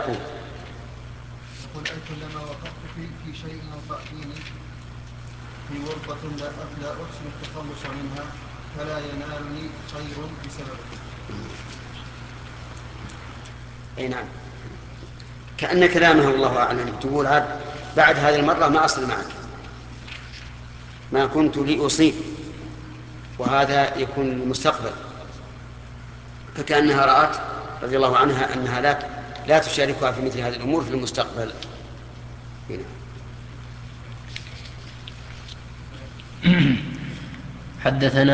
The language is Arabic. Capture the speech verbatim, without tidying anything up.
يقول يقول أي كلما وقفت في, في شيء ينفعني في ورطة لا لا أحسن التخلص منها فلا ينالني خير بسببه. أي نعم، كأن كلامه الله أعلم تقول عاد بعد هذه المرة ما أصل معك، ما كنت لأصيب، وهذا يكون المستقبل، فكأنها رأت رضي الله عنها أنها لا لا تشاركها في مثل هذه الأمور في المستقبل. هنا. حدثنا